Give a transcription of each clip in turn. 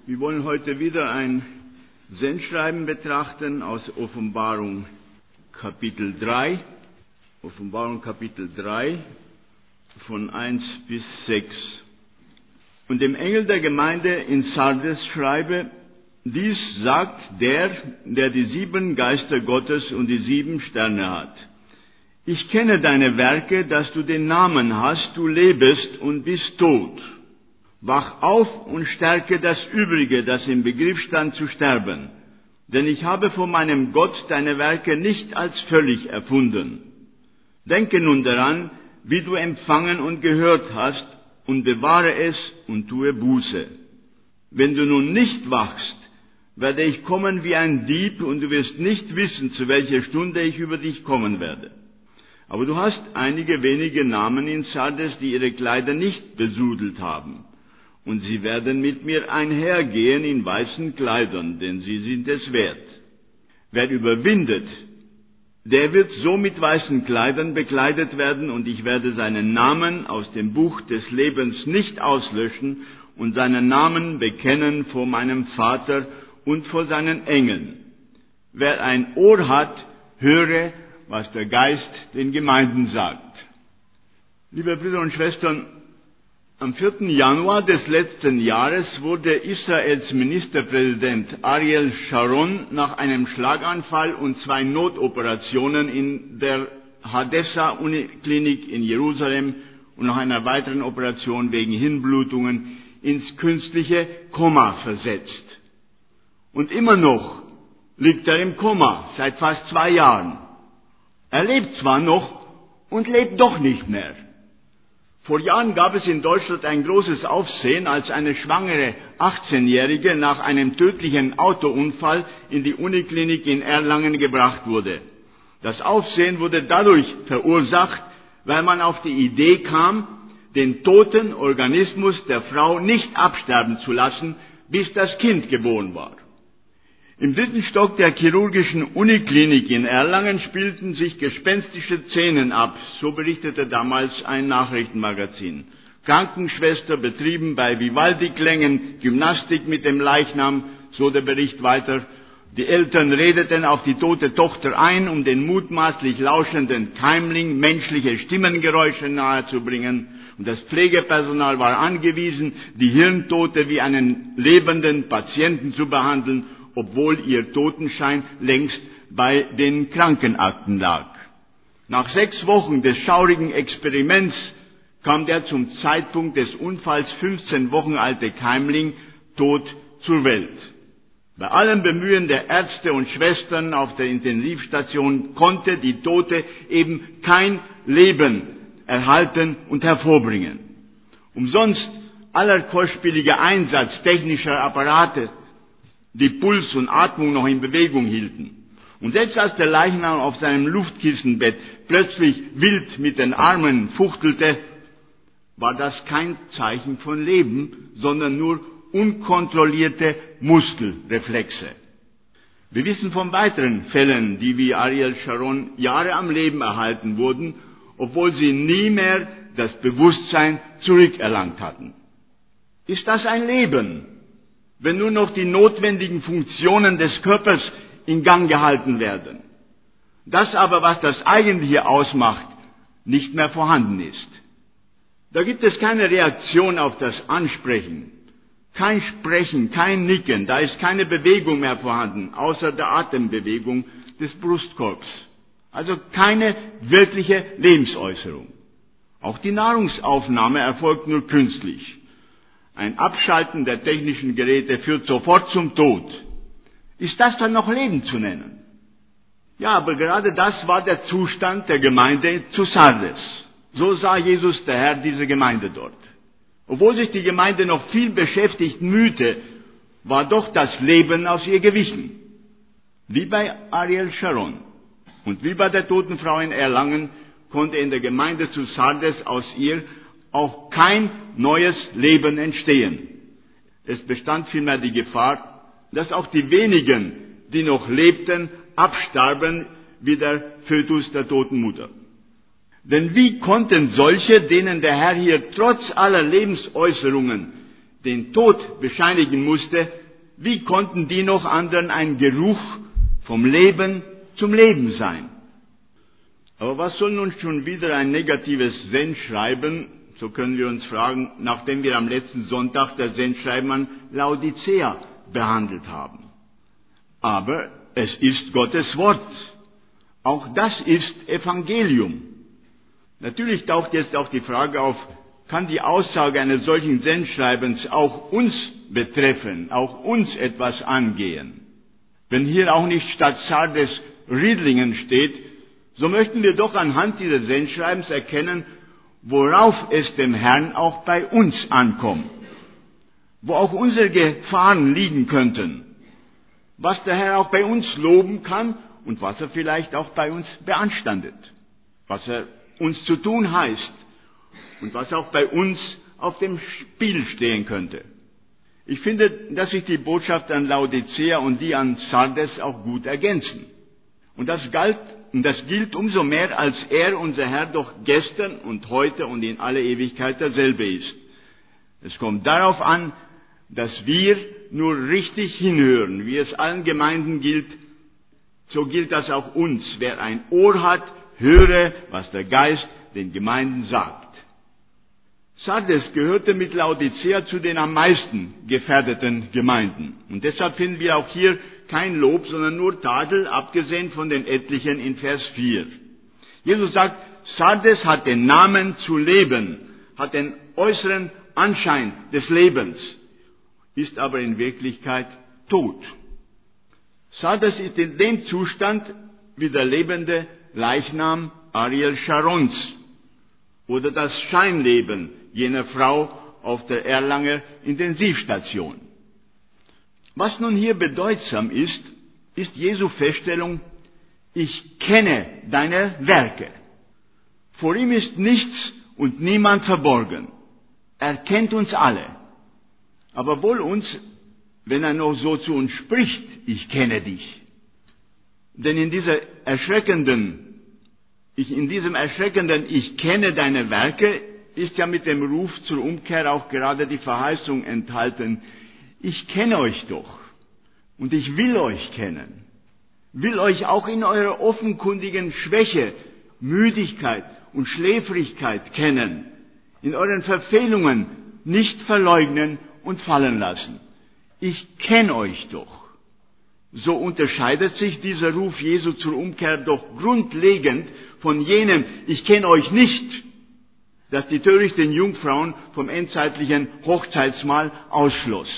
Wir wollen heute wieder ein Sendschreiben betrachten aus Offenbarung Kapitel 3. Offenbarung Kapitel 3 von 1 bis 6. Und dem Engel der Gemeinde in Sardes schreibe: Dies sagt der die 7 Geister Gottes und die 7 Sterne hat. Ich kenne deine Werke, dass du den Namen hast, du lebest und bist tot. Wach auf und stärke das Übrige, das im Begriff stand zu sterben. Denn ich habe vor meinem Gott deine Werke nicht als völlig erfunden. Denke nun daran, wie du empfangen und gehört hast, und bewahre es und tue Buße. Wenn du nun nicht wachst, werde ich kommen wie ein Dieb, und du wirst nicht wissen, zu welcher Stunde ich über dich kommen werde. Aber du hast einige wenige Namen in Sardes, die ihre Kleider nicht besudelt haben. Und sie werden mit mir einhergehen in weißen Kleidern, denn sie sind es wert. Wer überwindet, der wird so mit weißen Kleidern bekleidet werden, und ich werde seinen Namen aus dem Buch des Lebens nicht auslöschen und seinen Namen bekennen vor meinem Vater und vor seinen Engeln. Wer ein Ohr hat, höre, was der Geist den Gemeinden sagt. Liebe Brüder und Schwestern, am 4. Januar des letzten Jahres wurde Israels Ministerpräsident Ariel Sharon nach einem Schlaganfall und 2 Notoperationen in der Hadessa-Uniklinik in Jerusalem und nach einer weiteren Operation wegen Hirnblutungen ins künstliche Koma versetzt. Und immer noch liegt er im Koma, seit fast 2 Jahren. Er lebt zwar noch und lebt doch nicht mehr. Vor Jahren gab es in Deutschland ein großes Aufsehen, als eine schwangere 18-Jährige nach einem tödlichen Autounfall in die Uniklinik in Erlangen gebracht wurde. Das Aufsehen wurde dadurch verursacht, weil man auf die Idee kam, den toten Organismus der Frau nicht absterben zu lassen, bis das Kind geboren war. Im 3. Stock der chirurgischen Uniklinik in Erlangen spielten sich gespenstische Szenen ab, so berichtete damals ein Nachrichtenmagazin. Krankenschwester betrieben bei Vivaldi-Klängen Gymnastik mit dem Leichnam, so der Bericht weiter. Die Eltern redeten auf die tote Tochter ein, um den mutmaßlich lauschenden Keimling menschliche Stimmengeräusche nahezubringen. Und das Pflegepersonal war angewiesen, die Hirntote wie einen lebenden Patienten zu behandeln, obwohl ihr Totenschein längst bei den Krankenakten lag. Nach 6 Wochen des schaurigen Experiments kam der zum Zeitpunkt des Unfalls 15 Wochen alte Keimling tot zur Welt. Bei allem Bemühen der Ärzte und Schwestern auf der Intensivstation konnte die Tote eben kein Leben erhalten und hervorbringen. Umsonst aller kostspieliger Einsatz technischer Apparate, die Puls und Atmung noch in Bewegung hielten. Und selbst als der Leichnam auf seinem Luftkissenbett plötzlich wild mit den Armen fuchtelte, war das kein Zeichen von Leben, sondern nur unkontrollierte Muskelreflexe. Wir wissen von weiteren Fällen, die wie Ariel Sharon Jahre am Leben erhalten wurden, obwohl sie nie mehr das Bewusstsein zurückerlangt hatten. Ist das ein Leben, wenn nur noch die notwendigen Funktionen des Körpers in Gang gehalten werden? Das aber, was das Eigentliche ausmacht, nicht mehr vorhanden ist. Da gibt es keine Reaktion auf das Ansprechen, kein Sprechen, kein Nicken, da ist keine Bewegung mehr vorhanden, außer der Atembewegung des Brustkorbs. Also keine wirkliche Lebensäußerung. Auch die Nahrungsaufnahme erfolgt nur künstlich. Ein Abschalten der technischen Geräte führt sofort zum Tod. Ist das dann noch Leben zu nennen? Ja, aber gerade das war der Zustand der Gemeinde zu Sardes. So sah Jesus der Herr diese Gemeinde dort. Obwohl sich die Gemeinde noch viel beschäftigt mühte, war doch das Leben aus ihr gewichen. Wie bei Ariel Sharon und wie bei der toten Frau in Erlangen konnte in der Gemeinde zu Sardes aus ihr auch kein neues Leben entstehen. Es bestand vielmehr die Gefahr, dass auch die wenigen, die noch lebten, abstarben wie der Fötus der toten Mutter. Denn wie konnten solche, denen der Herr hier trotz aller Lebensäußerungen den Tod bescheinigen musste, wie konnten die noch anderen ein Geruch vom Leben zum Leben sein? Aber was soll nun schon wieder ein negatives Sendschreiben, so können wir uns fragen, nachdem wir am letzten Sonntag das Sendschreiben an Laodicea behandelt haben. Aber es ist Gottes Wort. Auch das ist Evangelium. Natürlich taucht jetzt auch die Frage auf, kann die Aussage eines solchen Sendschreibens auch uns betreffen, auch uns etwas angehen? Wenn hier auch nicht statt Sardes Riedlingen steht, so möchten wir doch anhand dieses Sendschreibens erkennen, worauf es dem Herrn auch bei uns ankommt, wo auch unsere Gefahren liegen könnten, was der Herr auch bei uns loben kann und was er vielleicht auch bei uns beanstandet, was er uns zu tun heißt und was auch bei uns auf dem Spiel stehen könnte. Ich finde, dass sich die Botschaft an Laodicea und die an Sardes auch gut ergänzen. Und das gilt umso mehr, als er, unser Herr, doch gestern und heute und in alle Ewigkeit derselbe ist. Es kommt darauf an, dass wir nur richtig hinhören, wie es allen Gemeinden gilt, so gilt das auch uns. Wer ein Ohr hat, höre, was der Geist den Gemeinden sagt. Sardes gehörte mit Laodicea zu den am meisten gefährdeten Gemeinden. Und deshalb finden wir auch hier kein Lob, sondern nur Tadel, abgesehen von den etlichen in Vers 4. Jesus sagt, Sardes hat den Namen zu leben, hat den äußeren Anschein des Lebens, ist aber in Wirklichkeit tot. Sardes ist in dem Zustand wie der lebende Leichnam Ariel Sharons oder das Scheinleben jener Frau auf der Erlanger Intensivstation. Was nun hier bedeutsam ist, ist Jesu Feststellung, ich kenne deine Werke. Vor ihm ist nichts und niemand verborgen. Er kennt uns alle. Aber wohl uns, wenn er noch so zu uns spricht, ich kenne dich. Denn in diesem erschreckenden, ich kenne deine Werke, ist ja mit dem Ruf zur Umkehr auch gerade die Verheißung enthalten, ich kenne euch doch und ich will euch kennen, will euch auch in eurer offenkundigen Schwäche, Müdigkeit und Schläfrigkeit kennen, in euren Verfehlungen nicht verleugnen und fallen lassen. Ich kenne euch doch. So unterscheidet sich dieser Ruf Jesu zur Umkehr doch grundlegend von jenem, ich kenne euch nicht, das die törichten Jungfrauen vom endzeitlichen Hochzeitsmahl ausschloss.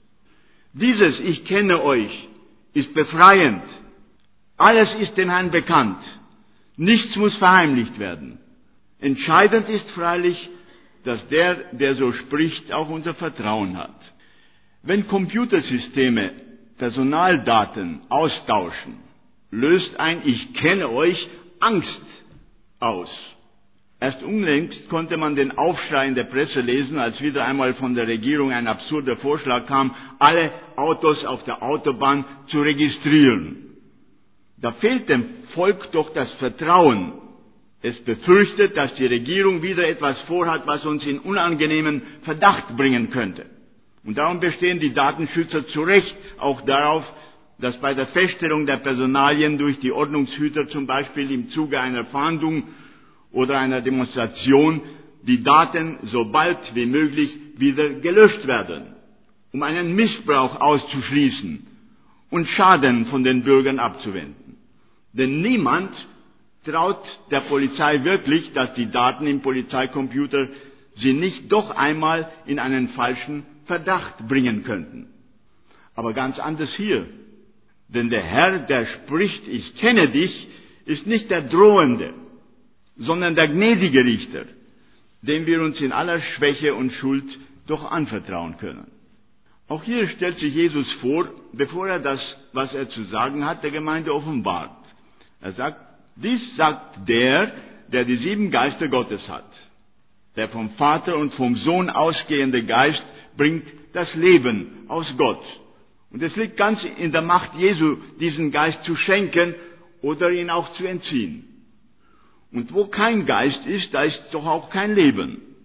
Dieses Ich kenne euch ist befreiend. Alles ist dem Herrn bekannt. Nichts muss verheimlicht werden. Entscheidend ist freilich, dass der so spricht, auch unser Vertrauen hat. Wenn Computersysteme Personaldaten austauschen, löst ein Ich kenne euch Angst aus. Erst unlängst konnte man den Aufschrei in der Presse lesen, als wieder einmal von der Regierung ein absurder Vorschlag kam, alle Autos auf der Autobahn zu registrieren. Da fehlt dem Volk doch das Vertrauen. Es befürchtet, dass die Regierung wieder etwas vorhat, was uns in unangenehmen Verdacht bringen könnte. Und darum bestehen die Datenschützer zu Recht auch darauf, dass bei der Feststellung der Personalien durch die Ordnungshüter zum Beispiel im Zuge einer Fahndung oder einer Demonstration die Daten so bald wie möglich wieder gelöscht werden, um einen Missbrauch auszuschließen und Schaden von den Bürgern abzuwenden. Denn niemand traut der Polizei wirklich, dass die Daten im Polizeicomputer sie nicht doch einmal in einen falschen Verdacht bringen könnten. Aber ganz anders hier. Denn der Herr, der spricht, ich kenne dich, ist nicht der Drohende, sondern der gnädige Richter, dem wir uns in aller Schwäche und Schuld doch anvertrauen können. Auch hier stellt sich Jesus vor, bevor er das, was er zu sagen hat, der Gemeinde offenbart. Er sagt, dies sagt der die 7 Geister Gottes hat. Der vom Vater und vom Sohn ausgehende Geist bringt das Leben aus Gott. Und es liegt ganz in der Macht Jesu, diesen Geist zu schenken oder ihn auch zu entziehen. Und wo kein Geist ist, da ist doch auch kein Leben.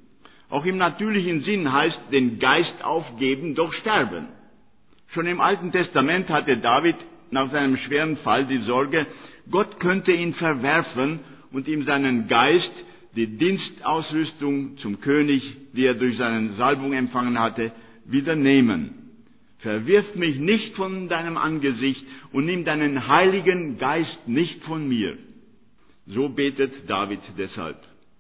Auch im natürlichen Sinn heißt den Geist aufgeben doch sterben. Schon im Alten Testament hatte David nach seinem schweren Fall die Sorge, Gott könnte ihn verwerfen und ihm seinen Geist, die Dienstausrüstung zum König, die er durch seine Salbung empfangen hatte, wieder nehmen. Verwirf mich nicht von deinem Angesicht und nimm deinen Heiligen Geist nicht von mir. So betet David deshalb.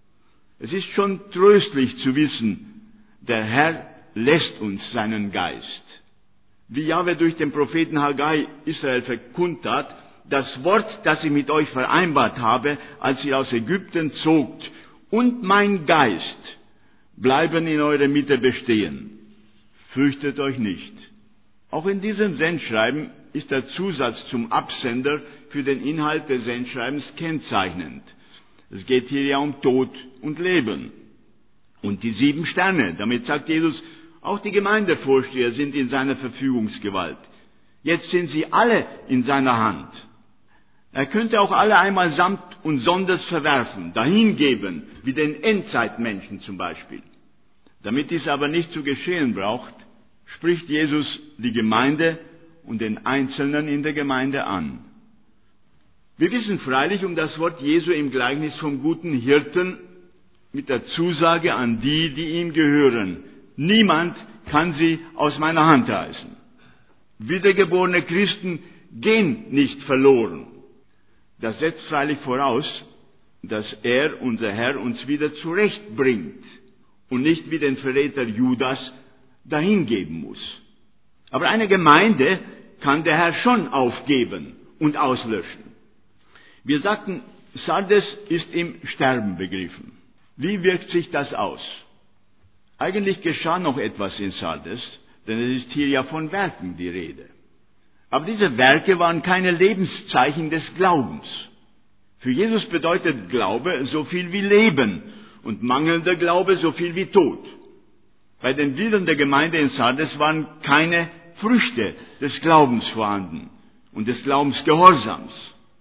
Es ist schon tröstlich zu wissen, der Herr lässt uns seinen Geist. Wie Jahwe durch den Propheten Haggai Israel verkundtat, das Wort, das ich mit euch vereinbart habe, als ihr aus Ägypten zogt, und mein Geist bleiben in eurer Mitte bestehen. Fürchtet euch nicht. Auch in diesem Sendschreiben ist der Zusatz zum Absender für den Inhalt des Sendschreibens kennzeichnend. Es geht hier ja um Tod und Leben. Und die 7 Sterne, damit sagt Jesus, auch die Gemeindevorsteher sind in seiner Verfügungsgewalt. Jetzt sind sie alle in seiner Hand. Er könnte auch alle einmal samt und sonders verwerfen, dahingeben, wie den Endzeitmenschen zum Beispiel. Damit dies aber nicht zu geschehen braucht, spricht Jesus die Gemeinde und den Einzelnen in der Gemeinde an. Wir wissen freilich um das Wort Jesu im Gleichnis vom guten Hirten mit der Zusage an die, die ihm gehören. Niemand kann sie aus meiner Hand reißen. Wiedergeborene Christen gehen nicht verloren. Das setzt freilich voraus, dass er, unser Herr, uns wieder zurechtbringt und nicht wie den Verräter Judas dahingeben muss. Aber eine Gemeinde kann der Herr schon aufgeben und auslöschen. Wir sagten, Sardes ist im Sterben begriffen. Wie wirkt sich das aus? Eigentlich geschah noch etwas in Sardes, denn es ist hier ja von Werken die Rede. Aber diese Werke waren keine Lebenszeichen des Glaubens. Für Jesus bedeutet Glaube so viel wie Leben und mangelnder Glaube so viel wie Tod. Bei den Gliedern der Gemeinde in Sardes waren keine Früchte des Glaubens vorhanden und des Glaubensgehorsams.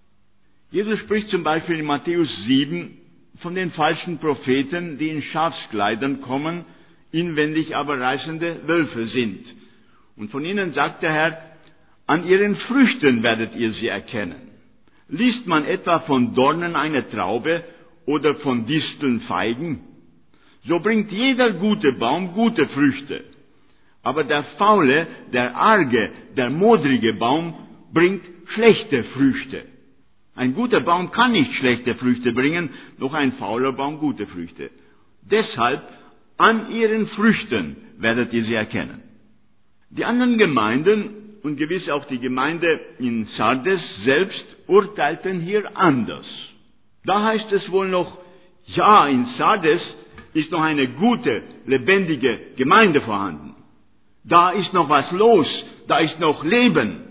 Jesus spricht zum Beispiel in Matthäus 7 von den falschen Propheten, die in Schafskleidern kommen, inwendig aber reißende Wölfe sind. Und von ihnen sagt der Herr, an ihren Früchten werdet ihr sie erkennen. Liest man etwa von Dornen eine Traube oder von Disteln Feigen? So bringt jeder gute Baum gute Früchte. Aber der faule, der arge, der modrige Baum bringt schlechte Früchte. Ein guter Baum kann nicht schlechte Früchte bringen, noch ein fauler Baum gute Früchte. Deshalb, an ihren Früchten werdet ihr sie erkennen. Die anderen Gemeinden und gewiss auch die Gemeinde in Sardes selbst urteilten hier anders. Da heißt es wohl noch, ja, in Sardes ist noch eine gute, lebendige Gemeinde vorhanden. Da ist noch was los, da ist noch Leben.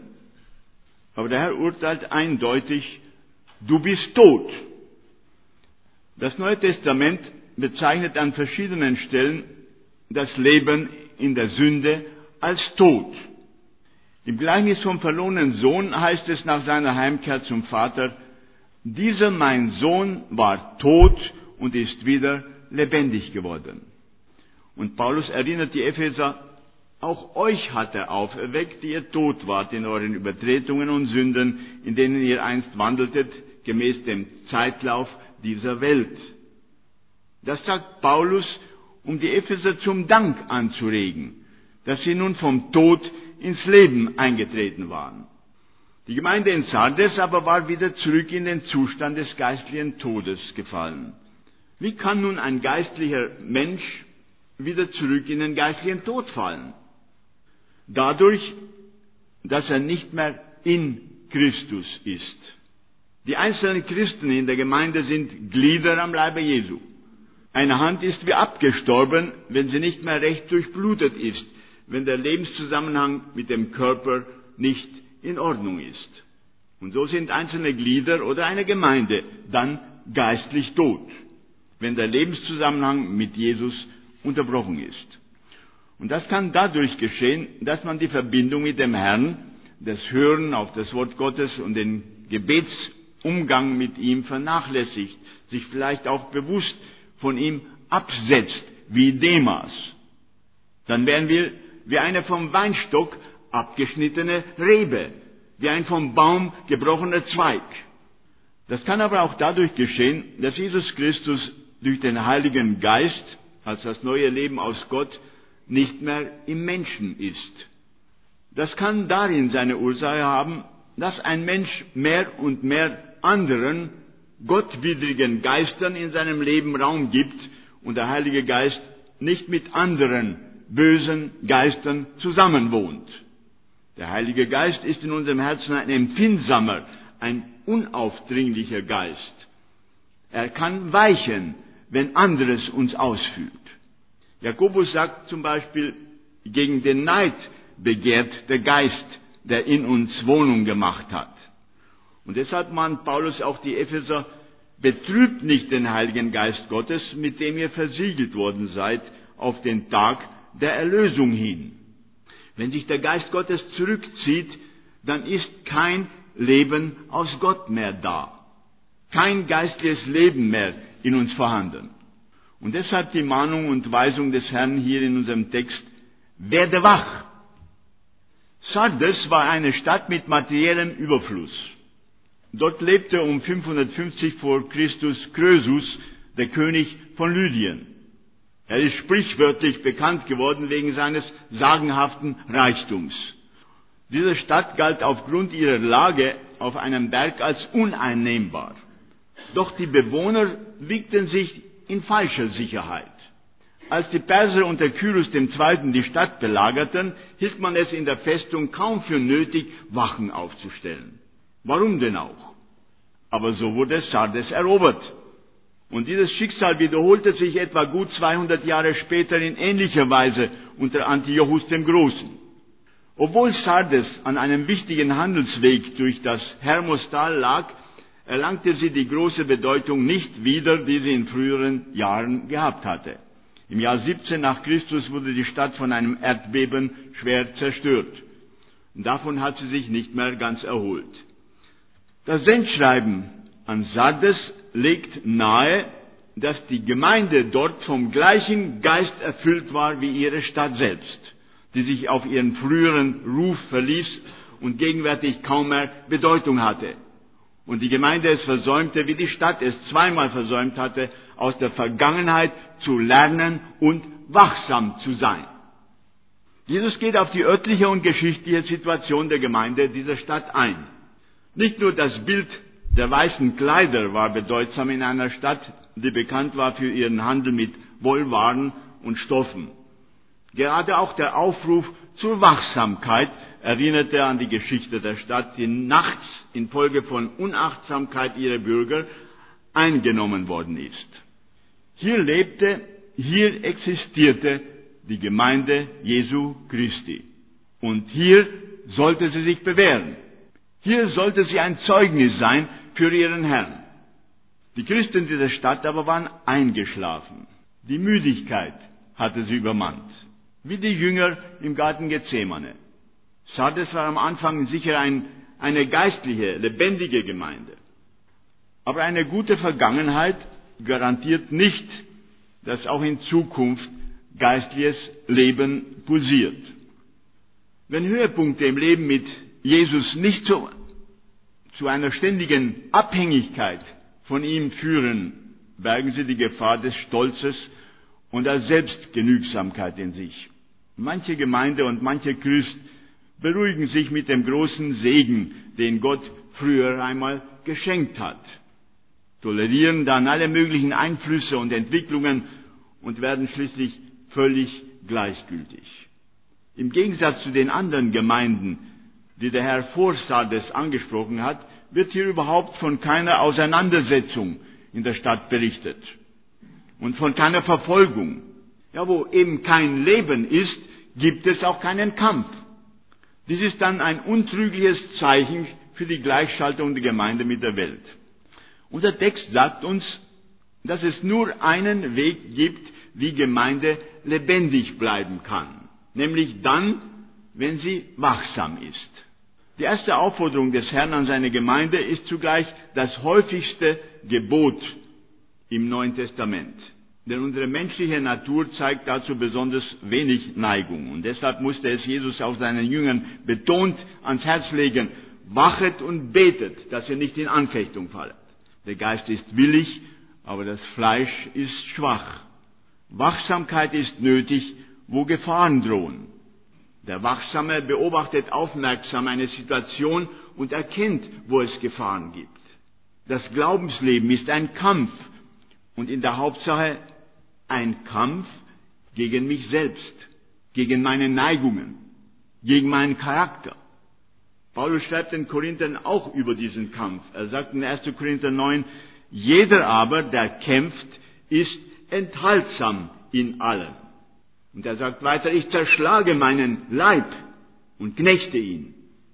Aber der Herr urteilt eindeutig, du bist tot. Das Neue Testament bezeichnet an verschiedenen Stellen das Leben in der Sünde als Tod. Im Gleichnis vom verlorenen Sohn heißt es nach seiner Heimkehr zum Vater, dieser mein Sohn war tot und ist wieder lebendig geworden. Und Paulus erinnert die Epheser, auch euch hat er auferweckt, die ihr tot wart in euren Übertretungen und Sünden, in denen ihr einst wandeltet, gemäß dem Zeitlauf dieser Welt. Das sagt Paulus, um die Epheser zum Dank anzuregen, dass sie nun vom Tod ins Leben eingetreten waren. Die Gemeinde in Sardes aber war wieder zurück in den Zustand des geistlichen Todes gefallen. Wie kann nun ein geistlicher Mensch wieder zurück in den geistlichen Tod fallen? Dadurch, dass er nicht mehr in Christus ist. Die einzelnen Christen in der Gemeinde sind Glieder am Leibe Jesu. Eine Hand ist wie abgestorben, wenn sie nicht mehr recht durchblutet ist, wenn der Lebenszusammenhang mit dem Körper nicht in Ordnung ist. Und so sind einzelne Glieder oder eine Gemeinde dann geistlich tot, wenn der Lebenszusammenhang mit Jesus unterbrochen ist. Und das kann dadurch geschehen, dass man die Verbindung mit dem Herrn, das Hören auf das Wort Gottes und den Gebetsumgang mit ihm vernachlässigt, sich vielleicht auch bewusst von ihm absetzt, wie Demas. Dann wären wir wie eine vom Weinstock abgeschnittene Rebe, wie ein vom Baum gebrochener Zweig. Das kann aber auch dadurch geschehen, dass Jesus Christus durch den Heiligen Geist, als das neue Leben aus Gott, nicht mehr im Menschen ist. Das kann darin seine Ursache haben, dass ein Mensch mehr und mehr anderen, gottwidrigen Geistern in seinem Leben Raum gibt und der Heilige Geist nicht mit anderen bösen Geistern zusammenwohnt. Der Heilige Geist ist in unserem Herzen ein empfindsamer, ein unaufdringlicher Geist. Er kann weichen, wenn anderes uns ausfühlt. Jakobus sagt zum Beispiel, gegen den Neid begehrt der Geist, der in uns Wohnung gemacht hat. Und deshalb mahnt Paulus auch die Epheser, betrübt nicht den Heiligen Geist Gottes, mit dem ihr versiegelt worden seid, auf den Tag der Erlösung hin. Wenn sich der Geist Gottes zurückzieht, dann ist kein Leben aus Gott mehr da. Kein geistliches Leben mehr in uns vorhanden. Und deshalb die Mahnung und Weisung des Herrn hier in unserem Text, werde wach. Sardes war eine Stadt mit materiellem Überfluss. Dort lebte um 550 vor Christus Krösus, der König von Lydien. Er ist sprichwörtlich bekannt geworden wegen seines sagenhaften Reichtums. Diese Stadt galt aufgrund ihrer Lage auf einem Berg als uneinnehmbar. Doch die Bewohner wiegten sich in falscher Sicherheit. Als die Perser unter Kyros II. Die Stadt belagerten, hielt man es in der Festung kaum für nötig, Wachen aufzustellen. Warum denn auch? Aber so wurde Sardes erobert. Und dieses Schicksal wiederholte sich etwa gut 200 Jahre später in ähnlicher Weise unter Antiochus dem Großen. Obwohl Sardes an einem wichtigen Handelsweg durch das Hermostal lag, erlangte sie die große Bedeutung nicht wieder, die sie in früheren Jahren gehabt hatte. Im Jahr 17 nach Christus wurde die Stadt von einem Erdbeben schwer zerstört. Und davon hat sie sich nicht mehr ganz erholt. Das Sendschreiben an Sardes legt nahe, dass die Gemeinde dort vom gleichen Geist erfüllt war wie ihre Stadt selbst, die sich auf ihren früheren Ruf verließ und gegenwärtig kaum mehr Bedeutung hatte. Und die Gemeinde es versäumte, wie die Stadt es zweimal versäumt hatte, aus der Vergangenheit zu lernen und wachsam zu sein. Jesus geht auf die örtliche und geschichtliche Situation der Gemeinde dieser Stadt ein. Nicht nur das Bild der weißen Kleider war bedeutsam in einer Stadt, die bekannt war für ihren Handel mit Wollwaren und Stoffen. Gerade auch der Aufruf zur Wachsamkeit erinnerte an die Geschichte der Stadt, die nachts infolge von Unachtsamkeit ihrer Bürger eingenommen worden ist. Hier lebte, hier existierte die Gemeinde Jesu Christi. Und hier sollte sie sich bewähren. Hier sollte sie ein Zeugnis sein für ihren Herrn. Die Christen dieser Stadt aber waren eingeschlafen. Die Müdigkeit hatte sie übermannt. Wie die Jünger im Garten Gethsemane. Sardes war am Anfang sicher eine geistliche, lebendige Gemeinde. Aber eine gute Vergangenheit garantiert nicht, dass auch in Zukunft geistliches Leben pulsiert. Wenn Höhepunkte im Leben mit Jesus nicht zu einer ständigen Abhängigkeit von ihm führen, bergen sie die Gefahr des Stolzes und der Selbstgenügsamkeit in sich. Manche Gemeinde und manche Christ beruhigen sich mit dem großen Segen, den Gott früher einmal geschenkt hat, tolerieren dann alle möglichen Einflüsse und Entwicklungen und werden schließlich völlig gleichgültig. Im Gegensatz zu den anderen Gemeinden, die der Herr vor Sardes angesprochen hat, wird hier überhaupt von keiner Auseinandersetzung in der Stadt berichtet und von keiner Verfolgung. Ja, wo eben kein Leben ist, gibt es auch keinen Kampf. Dies ist dann ein untrügliches Zeichen für die Gleichschaltung der Gemeinde mit der Welt. Unser Text sagt uns, dass es nur einen Weg gibt, wie Gemeinde lebendig bleiben kann, nämlich dann, wenn sie wachsam ist. Die erste Aufforderung des Herrn an seine Gemeinde ist zugleich das häufigste Gebot im Neuen Testament, Denn unsere menschliche Natur zeigt dazu besonders wenig Neigung. Und deshalb musste es Jesus auch seinen Jüngern betont ans Herz legen: Wachet und betet, dass ihr nicht in Anfechtung fallet. Der Geist ist willig, aber das Fleisch ist schwach. Wachsamkeit ist nötig, wo Gefahren drohen. Der Wachsame beobachtet aufmerksam eine Situation und erkennt, wo es Gefahren gibt. Das Glaubensleben ist ein Kampf und in der Hauptsache ein Kampf gegen mich selbst, gegen meine Neigungen, gegen meinen Charakter. Paulus schreibt den Korinthern auch über diesen Kampf. Er sagt in 1. Korinther 9, jeder aber, der kämpft, ist enthaltsam in allem. Und er sagt weiter, ich zerschlage meinen Leib und knechte ihn.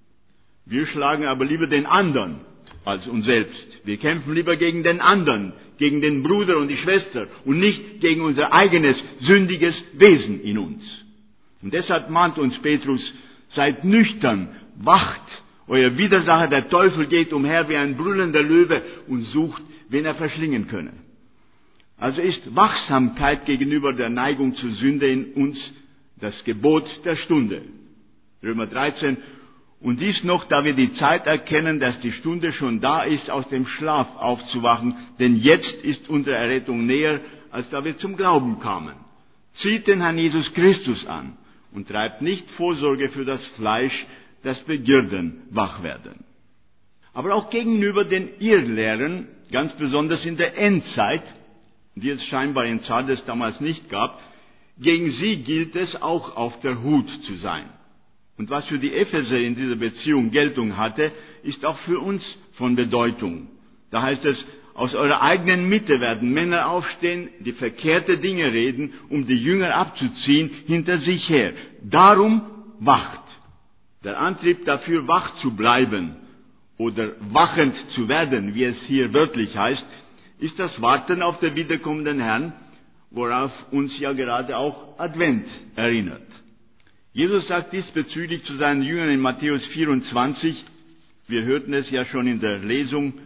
Wir schlagen aber lieber den anderen als uns selbst. Wir kämpfen lieber gegen den anderen, gegen den Bruder und die Schwester und nicht gegen unser eigenes sündiges Wesen in uns. Und deshalb mahnt uns Petrus, seid nüchtern, wacht, euer Widersacher, der Teufel, geht umher wie ein brüllender Löwe und sucht, wen er verschlingen könne. Also ist Wachsamkeit gegenüber der Neigung zur Sünde in uns das Gebot der Stunde. Römer 13. Und dies noch, da wir die Zeit erkennen, dass die Stunde schon da ist, aus dem Schlaf aufzuwachen, denn jetzt ist unsere Errettung näher, als da wir zum Glauben kamen. Zieht den Herrn Jesus Christus an und treibt nicht Vorsorge für das Fleisch, dass Begierden wach werden. Aber auch gegenüber den Irrlehren, ganz besonders in der Endzeit, die es scheinbar in Sardes damals nicht gab, gegen sie gilt es auch auf der Hut zu sein. Und was für die Epheser in dieser Beziehung Geltung hatte, ist auch für uns von Bedeutung. Da heißt es, aus eurer eigenen Mitte werden Männer aufstehen, die verkehrte Dinge reden, um die Jünger abzuziehen hinter sich her. Darum wacht. Der Antrieb dafür, wach zu bleiben oder wachend zu werden, wie es hier wörtlich heißt, ist das Warten auf den wiederkommenden Herrn, worauf uns ja gerade auch Advent erinnert. Jesus sagt diesbezüglich zu seinen Jüngern in Matthäus 24, wir hörten es ja schon in der Lesung,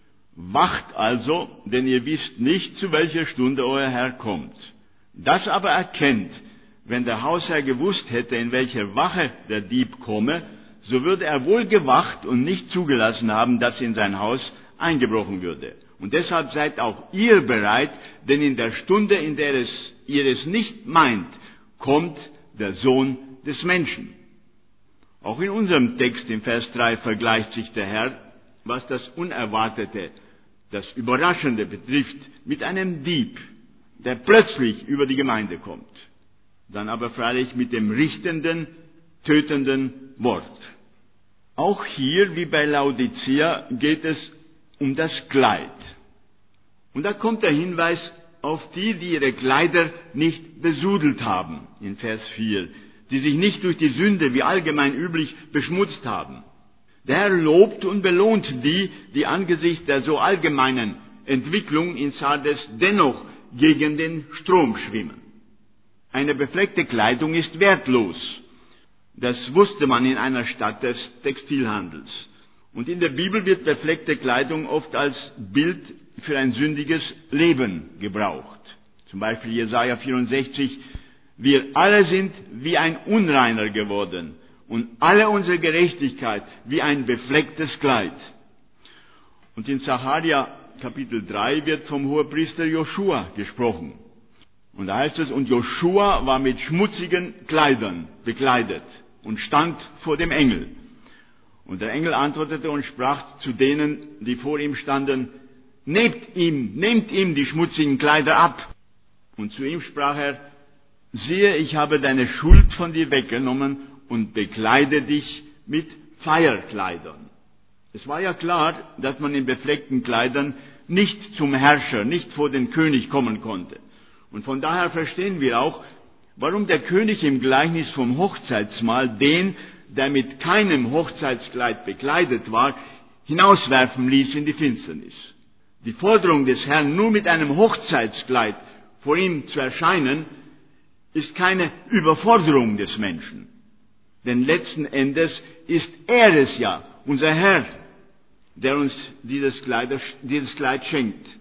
wacht also, denn ihr wisst nicht, zu welcher Stunde euer Herr kommt. Das aber erkennt, wenn der Hausherr gewusst hätte, in welcher Wache der Dieb komme, so würde er wohl gewacht und nicht zugelassen haben, dass in sein Haus eingebrochen würde. Und deshalb seid auch ihr bereit, denn in der Stunde, in der ihr es nicht meint, kommt der Sohn des Menschen. Auch in unserem Text im Vers 3 vergleicht sich der Herr, was das Unerwartete, das Überraschende betrifft, mit einem Dieb, der plötzlich über die Gemeinde kommt. Dann aber freilich mit dem richtenden, tötenden Wort. Auch hier, wie bei Laodicea, geht es um das Kleid. Und da kommt der Hinweis auf die, die ihre Kleider nicht besudelt haben, in Vers 4, die sich nicht durch die Sünde, wie allgemein üblich, beschmutzt haben. Der Herr lobt und belohnt die, die angesichts der so allgemeinen Entwicklung in Sardes dennoch gegen den Strom schwimmen. Eine befleckte Kleidung ist wertlos. Das wusste man in einer Stadt des Textilhandels. Und in der Bibel wird befleckte Kleidung oft als Bild für ein sündiges Leben gebraucht. Zum Beispiel Jesaja 64, wir alle sind wie ein Unreiner geworden und alle unsere Gerechtigkeit wie ein beflecktes Kleid. Und in Sacharja Kapitel 3 wird vom Hohepriester Joschua gesprochen. Und da heißt es, und Joschua war mit schmutzigen Kleidern bekleidet und stand vor dem Engel. Und der Engel antwortete und sprach zu denen, die vor ihm standen, nehmt ihm die schmutzigen Kleider ab. Und zu ihm sprach er, siehe, ich habe deine Schuld von dir weggenommen und bekleide dich mit Feierkleidern. Es war ja klar, dass man in befleckten Kleidern nicht zum Herrscher, nicht vor den König kommen konnte. Und von daher verstehen wir auch, warum der König im Gleichnis vom Hochzeitsmahl den, der mit keinem Hochzeitskleid bekleidet war, hinauswerfen ließ in die Finsternis. Die Forderung des Herrn, nur mit einem Hochzeitskleid vor ihm zu erscheinen, ist keine Überforderung des Menschen. Denn letzten Endes ist er es ja, unser Herr, der uns dieses Kleid schenkt.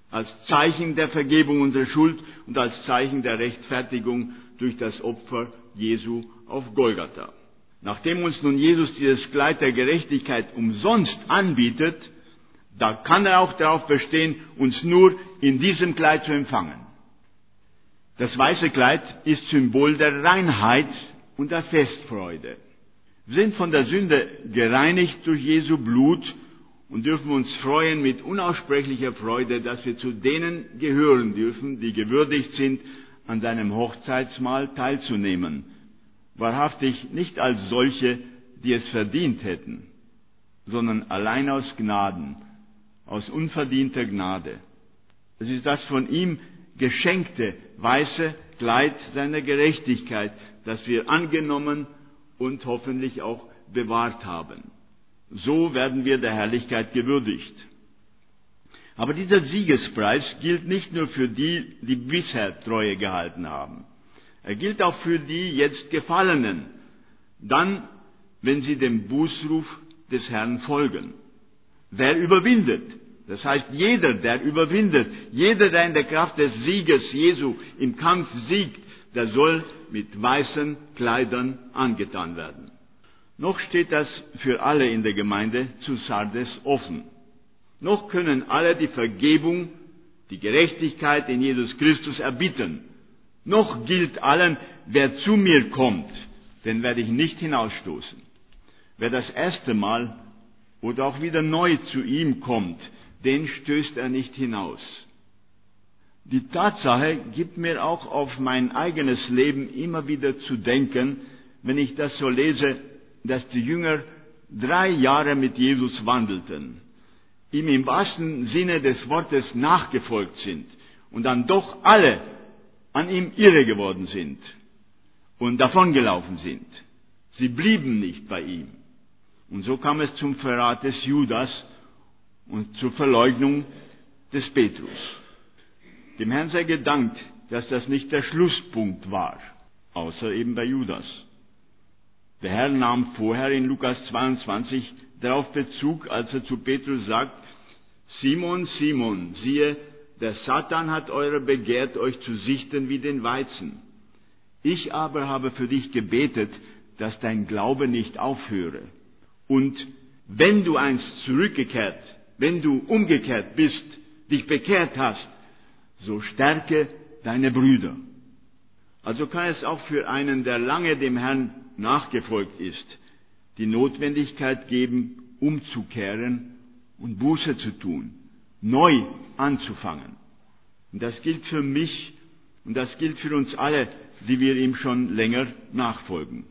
als Zeichen der Vergebung unserer Schuld und als Zeichen der Rechtfertigung durch das Opfer Jesu auf Golgatha. Nachdem uns nun Jesus dieses Kleid der Gerechtigkeit umsonst anbietet, da kann er auch darauf bestehen, uns nur in diesem Kleid zu empfangen. Das weiße Kleid ist Symbol der Reinheit und der Festfreude. Wir sind von der Sünde gereinigt durch Jesu Blut und dürfen uns freuen mit unaussprechlicher Freude, dass wir zu denen gehören dürfen, die gewürdigt sind, an seinem Hochzeitsmahl teilzunehmen. Wahrhaftig nicht als solche, die es verdient hätten, sondern allein aus Gnaden, aus unverdienter Gnade. Es ist das von ihm geschenkte weiße Kleid seiner Gerechtigkeit, das wir angenommen und hoffentlich auch bewahrt haben. So werden wir der Herrlichkeit gewürdigt. Aber dieser Siegespreis gilt nicht nur für die, die bisher Treue gehalten haben. Er gilt auch für die jetzt Gefallenen, dann, wenn sie dem Bußruf des Herrn folgen. Wer überwindet? Das heißt, jeder, der überwindet, jeder, der in der Kraft des Sieges Jesu im Kampf siegt, der soll mit weißen Kleidern angetan werden. Noch steht das für alle in der Gemeinde zu Sardes offen. Noch können alle die Vergebung, die Gerechtigkeit in Jesus Christus erbitten. Noch gilt allen, wer zu mir kommt, den werde ich nicht hinausstoßen. Wer das erste Mal oder auch wieder neu zu ihm kommt, den stößt er nicht hinaus. Die Tatsache gibt mir auch auf mein eigenes Leben immer wieder zu denken, wenn ich das so lese, dass die Jünger 3 Jahre mit Jesus wandelten, ihm im wahrsten Sinne des Wortes nachgefolgt sind und dann doch alle an ihm irre geworden sind und davongelaufen sind. Sie blieben nicht bei ihm. Und so kam es zum Verrat des Judas und zur Verleugnung des Petrus. Dem Herrn sei gedankt, dass das nicht der Schlusspunkt war, außer eben bei Judas. Der Herr nahm vorher in Lukas 22 darauf Bezug, als er zu Petrus sagt, Simon, Simon, siehe, der Satan hat eure begehrt, euch zu sichten wie den Weizen. Ich aber habe für dich gebetet, dass dein Glaube nicht aufhöre. Und wenn du wenn du umgekehrt bist, dich bekehrt hast, so stärke deine Brüder. Also kann es auch für einen, der lange dem Herrn nachgefolgt ist, die Notwendigkeit geben, umzukehren und Buße zu tun, neu anzufangen. Und das gilt für mich und das gilt für uns alle, die wir ihm schon länger nachfolgen.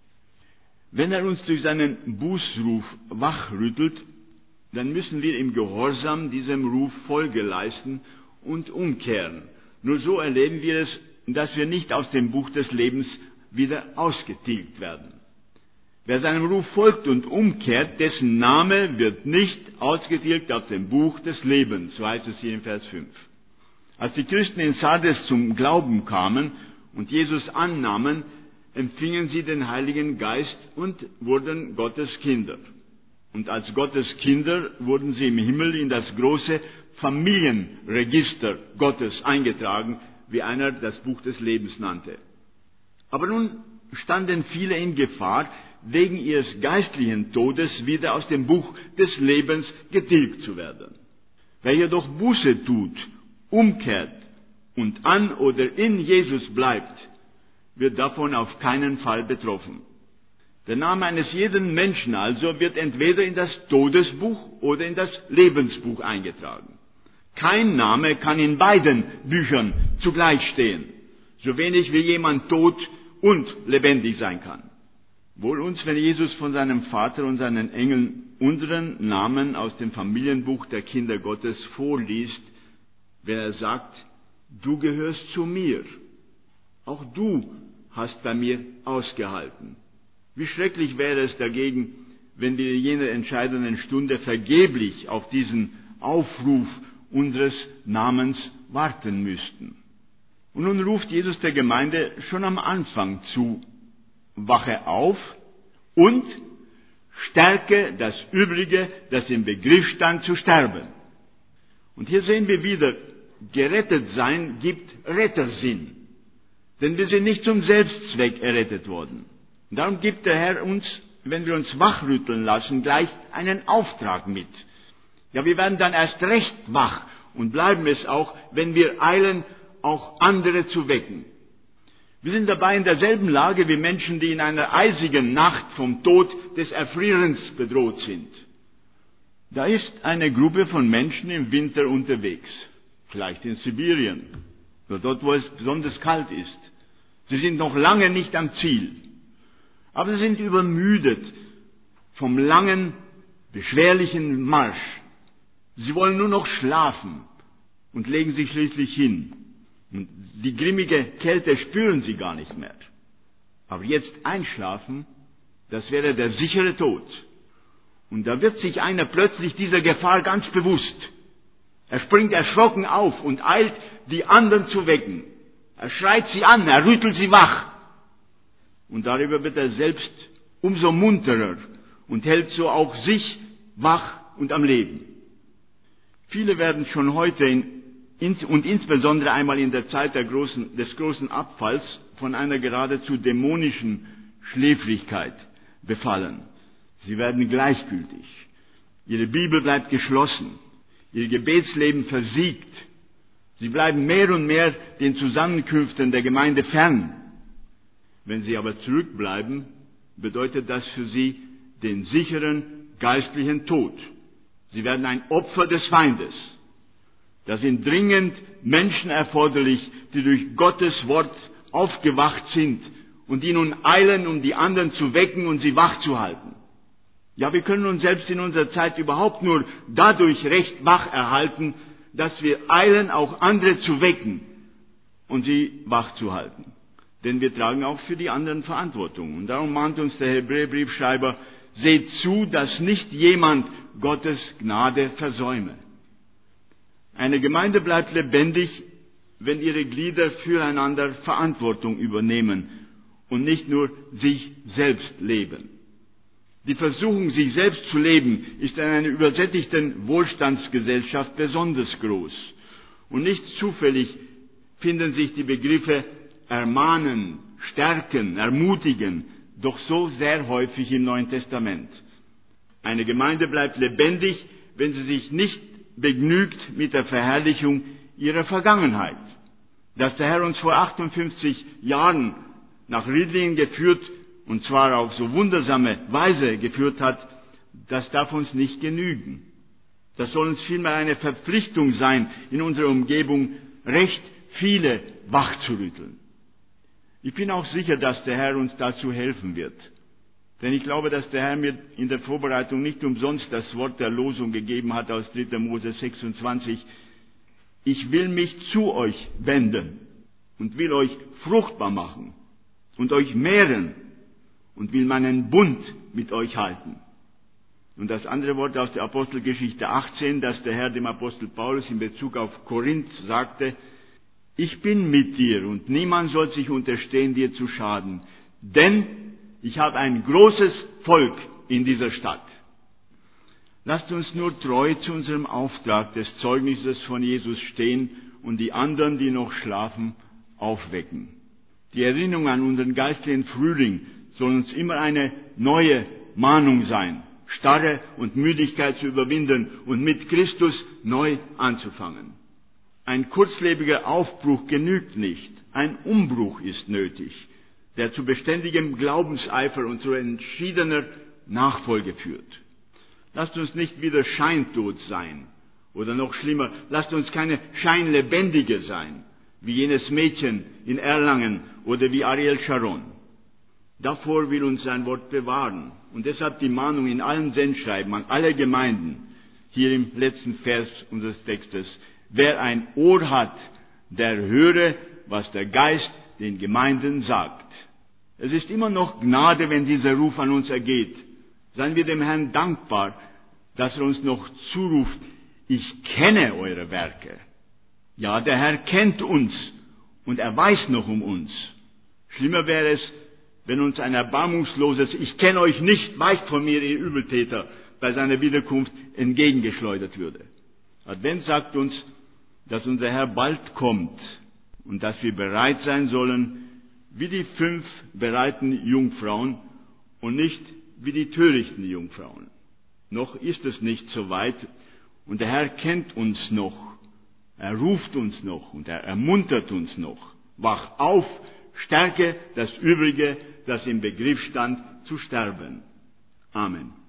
Wenn er uns durch seinen Bußruf wachrüttelt, dann müssen wir im Gehorsam diesem Ruf Folge leisten und umkehren. Nur so erleben wir es, dass wir nicht aus dem Buch des Lebens wieder ausgetilgt werden. Wer seinem Ruf folgt und umkehrt, dessen Name wird nicht ausgetilgt aus dem Buch des Lebens, so heißt es hier in Vers 5. Als die Christen in Sardes zum Glauben kamen und Jesus annahmen, empfingen sie den Heiligen Geist und wurden Gottes Kinder. Und als Gottes Kinder wurden sie im Himmel in das große Familienregister Gottes eingetragen, wie einer das Buch des Lebens nannte. Aber nun standen viele in Gefahr, wegen ihres geistlichen Todes wieder aus dem Buch des Lebens getilgt zu werden. Wer jedoch Buße tut, umkehrt und an oder in Jesus bleibt, wird davon auf keinen Fall betroffen. Der Name eines jeden Menschen also wird entweder in das Todesbuch oder in das Lebensbuch eingetragen. Kein Name kann in beiden Büchern zugleich stehen, so wenig wie jemand tot und lebendig sein kann. Wohl uns, wenn Jesus von seinem Vater und seinen Engeln unseren Namen aus dem Familienbuch der Kinder Gottes vorliest, wenn er sagt, du gehörst zu mir, auch du hast bei mir ausgehalten. Wie schrecklich wäre es dagegen, wenn wir in jener entscheidenden Stunde vergeblich auf diesen Aufruf unseres Namens warten müssten. Und nun ruft Jesus der Gemeinde schon am Anfang zu, wache auf und stärke das Übrige, das im Begriff stand zu sterben. Und hier sehen wir wieder, gerettet sein gibt Rettersinn. Denn wir sind nicht zum Selbstzweck errettet worden. Und darum gibt der Herr uns, wenn wir uns wachrütteln lassen, gleich einen Auftrag mit. Ja, wir werden dann erst recht wach und bleiben es auch, wenn wir eilen, auch andere zu wecken. Wir sind dabei in derselben Lage wie Menschen, die in einer eisigen Nacht vom Tod des Erfrierens bedroht sind. Da ist eine Gruppe von Menschen im Winter unterwegs, vielleicht in Sibirien oder dort, wo es besonders kalt ist. Sie sind noch lange nicht am Ziel, aber sie sind übermüdet vom langen, beschwerlichen Marsch. Sie wollen nur noch schlafen und legen sich schließlich hin. Und die grimmige Kälte spüren sie gar nicht mehr. Aber jetzt einschlafen, das wäre der sichere Tod. Und da wird sich einer plötzlich dieser Gefahr ganz bewusst. Er springt erschrocken auf und eilt, die anderen zu wecken. Er schreit sie an, er rüttelt sie wach. Und darüber wird er selbst umso munterer und hält so auch sich wach und am Leben. Viele werden schon heute und insbesondere einmal in der Zeit des großen Abfalls von einer geradezu dämonischen Schläfrigkeit befallen. Sie werden gleichgültig. Ihre Bibel bleibt geschlossen. Ihr Gebetsleben versiegt. Sie bleiben mehr und mehr den Zusammenkünften der Gemeinde fern. Wenn sie aber zurückbleiben, bedeutet das für sie den sicheren geistlichen Tod. Sie werden ein Opfer des Feindes. Da sind dringend Menschen erforderlich, die durch Gottes Wort aufgewacht sind und die nun eilen, um die anderen zu wecken und sie wach zu halten. Ja, wir können uns selbst in unserer Zeit überhaupt nur dadurch recht wach erhalten, dass wir eilen, auch andere zu wecken und sie wach zu halten. Denn wir tragen auch für die anderen Verantwortung. Und darum mahnt uns der Hebräerbriefschreiber, seht zu, dass nicht jemand Gottes Gnade versäume. Eine Gemeinde bleibt lebendig, wenn ihre Glieder füreinander Verantwortung übernehmen und nicht nur sich selbst leben. Die Versuchung, sich selbst zu leben, ist in einer übersättigten Wohlstandsgesellschaft besonders groß. Und nicht zufällig finden sich die Begriffe ermahnen, stärken, ermutigen, doch so sehr häufig im Neuen Testament. Eine Gemeinde bleibt lebendig, wenn sie sich nicht begnügt mit der Verherrlichung ihrer Vergangenheit. Dass der Herr uns vor 58 Jahren nach Riedlingen geführt, und zwar auf so wundersame Weise geführt hat, das darf uns nicht genügen. Das soll uns vielmehr eine Verpflichtung sein, in unserer Umgebung recht viele wachzurütteln. Ich bin auch sicher, dass der Herr uns dazu helfen wird. Denn ich glaube, dass der Herr mir in der Vorbereitung nicht umsonst das Wort der Losung gegeben hat aus 3. Mose 26. Ich will mich zu euch wenden und will euch fruchtbar machen und euch mehren und will meinen Bund mit euch halten. Und das andere Wort aus der Apostelgeschichte 18, das der Herr dem Apostel Paulus in Bezug auf Korinth sagte, ich bin mit dir und niemand soll sich unterstehen, dir zu schaden, denn ich habe ein großes Volk in dieser Stadt. Lasst uns nur treu zu unserem Auftrag des Zeugnisses von Jesus stehen und die anderen, die noch schlafen, aufwecken. Die Erinnerung an unseren geistlichen Frühling soll uns immer eine neue Mahnung sein, Starre und Müdigkeit zu überwinden und mit Christus neu anzufangen. Ein kurzlebiger Aufbruch genügt nicht, ein Umbruch ist nötig, der zu beständigem Glaubenseifer und zu entschiedener Nachfolge führt. Lasst uns nicht wieder scheintot sein. Oder noch schlimmer, lasst uns keine Scheinlebendige sein, wie jenes Mädchen in Erlangen oder wie Ariel Sharon. Davor will uns sein Wort bewahren. Und deshalb die Mahnung in allen Sendschreiben an alle Gemeinden, hier im letzten Vers unseres Textes. Wer ein Ohr hat, der höre, was der Geist den Gemeinden sagt. Es ist immer noch Gnade, wenn dieser Ruf an uns ergeht. Seien wir dem Herrn dankbar, dass er uns noch zuruft, ich kenne eure Werke. Ja, der Herr kennt uns und er weiß noch um uns. Schlimmer wäre es, wenn uns ein erbarmungsloses, ich kenne euch nicht, weicht von mir, ihr Übeltäter, bei seiner Wiederkunft entgegengeschleudert würde. Advent sagt uns, dass unser Herr bald kommt und dass wir bereit sein sollen, wie die 5 bereiten Jungfrauen und nicht wie die törichten Jungfrauen. Noch ist es nicht so weit und der Herr kennt uns noch. Er ruft uns noch und er ermuntert uns noch. Wach auf, stärke das Übrige, das im Begriff stand, zu sterben. Amen.